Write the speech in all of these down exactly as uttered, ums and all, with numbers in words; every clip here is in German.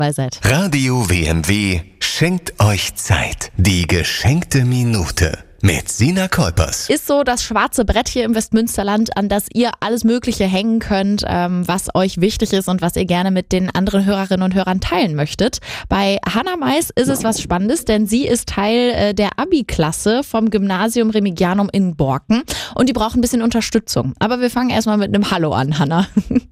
dabei seid. Radio W M W schenkt euch Zeit. Die geschenkte Minute mit Sina Kolpers. Ist so das schwarze Brett hier im Westmünsterland, an das ihr alles Mögliche hängen könnt, ähm, was euch wichtig ist und was ihr gerne mit den anderen Hörerinnen und Hörern teilen möchtet. Bei Hannah Mais ist es was Spannendes, denn sie ist Teil äh, der Abi-Klasse vom Gymnasium Remigianum in Borken und die braucht ein bisschen Unterstützung. Aber wir fangen erstmal mit einem Hallo an, Hannah.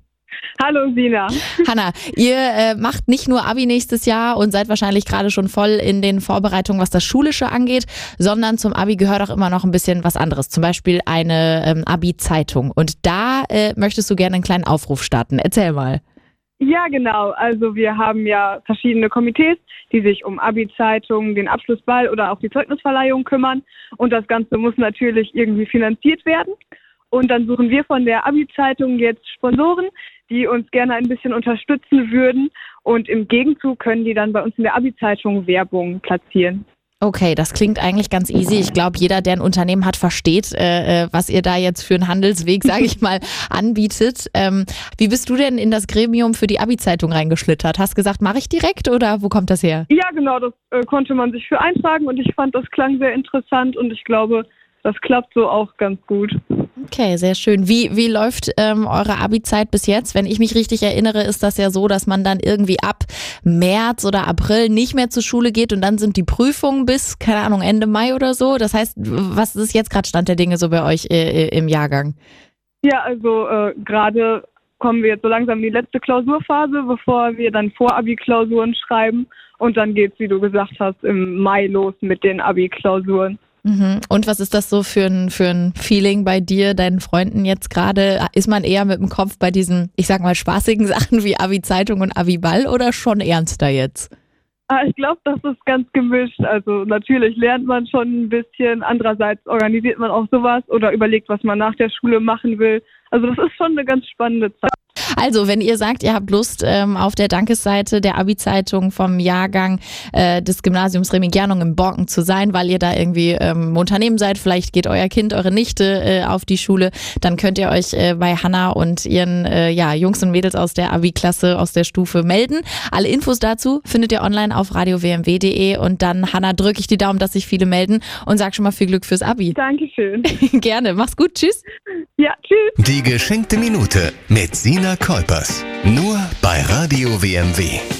Hallo Sina. Hannah, ihr äh, macht nicht nur Abi nächstes Jahr und seid wahrscheinlich gerade schon voll in den Vorbereitungen, was das Schulische angeht, sondern zum Abi gehört auch immer noch ein bisschen was anderes, zum Beispiel eine ähm, Abi-Zeitung. Und da äh, möchtest du gerne einen kleinen Aufruf starten. Erzähl mal. Ja, genau. Also wir haben ja verschiedene Komitees, die sich um Abi-Zeitungen, den Abschlussball oder auch die Zeugnisverleihung kümmern. Und das Ganze muss natürlich irgendwie finanziert werden. Und dann suchen wir von der Abi-Zeitung jetzt Sponsoren, die uns gerne ein bisschen unterstützen würden. Und im Gegenzug können die dann bei uns in der Abi-Zeitung Werbung platzieren. Okay, das klingt eigentlich ganz easy. Ich glaube, jeder, der ein Unternehmen hat, versteht, äh, was ihr da jetzt für einen Handelsweg, sage ich mal, anbietet. Ähm, wie bist du denn in das Gremium für die Abi-Zeitung reingeschlittert? Hast gesagt, mache ich direkt oder wo kommt das her? Ja, genau, das äh, konnte man sich für eintragen und ich fand, das klang sehr interessant und ich glaube, das klappt so auch ganz gut. Okay, sehr schön. Wie, wie läuft ähm, eure Abi-Zeit bis jetzt? Wenn ich mich richtig erinnere, ist das ja so, dass man dann irgendwie ab März oder April nicht mehr zur Schule geht und dann sind die Prüfungen bis, keine Ahnung, Ende Mai oder so. Das heißt, was ist jetzt gerade Stand der Dinge so bei euch äh, im Jahrgang? Ja, also äh, gerade kommen wir jetzt so langsam in die letzte Klausurphase, bevor wir dann Vor-Abi-Klausuren schreiben. Und dann geht's, wie du gesagt hast, im Mai los mit den Abi-Klausuren. Mhm. Und was ist das so für ein, für ein Feeling bei dir, deinen Freunden jetzt gerade? Ist man eher mit dem Kopf bei diesen, ich sag mal, spaßigen Sachen wie Abi-Zeitung und Abi-Ball oder schon ernster jetzt? Ah, ich glaube, das ist ganz gemischt. Also natürlich lernt man schon ein bisschen, andererseits organisiert man auch sowas oder überlegt, was man nach der Schule machen will. Also das ist schon eine ganz spannende Zeit. Also, wenn ihr sagt, ihr habt Lust, ähm, auf der Dankesseite der Abi-Zeitung vom Jahrgang äh, des Gymnasiums Remigianum in Borken zu sein, weil ihr da irgendwie ähm, im Unternehmen seid, vielleicht geht euer Kind, eure Nichte äh, auf die Schule, dann könnt ihr euch äh, bei Hannah und ihren äh, ja, Jungs und Mädels aus der Abi-Klasse, aus der Stufe melden. Alle Infos dazu findet ihr online auf radio w m w punkt de und dann, Hannah, drücke ich die Daumen, dass sich viele melden und sag schon mal viel Glück fürs Abi. Dankeschön. Gerne, mach's gut, tschüss. Ja, tschüss. Die geschenkte Minute mit Sina Kolpers. Nur bei Radio W M W.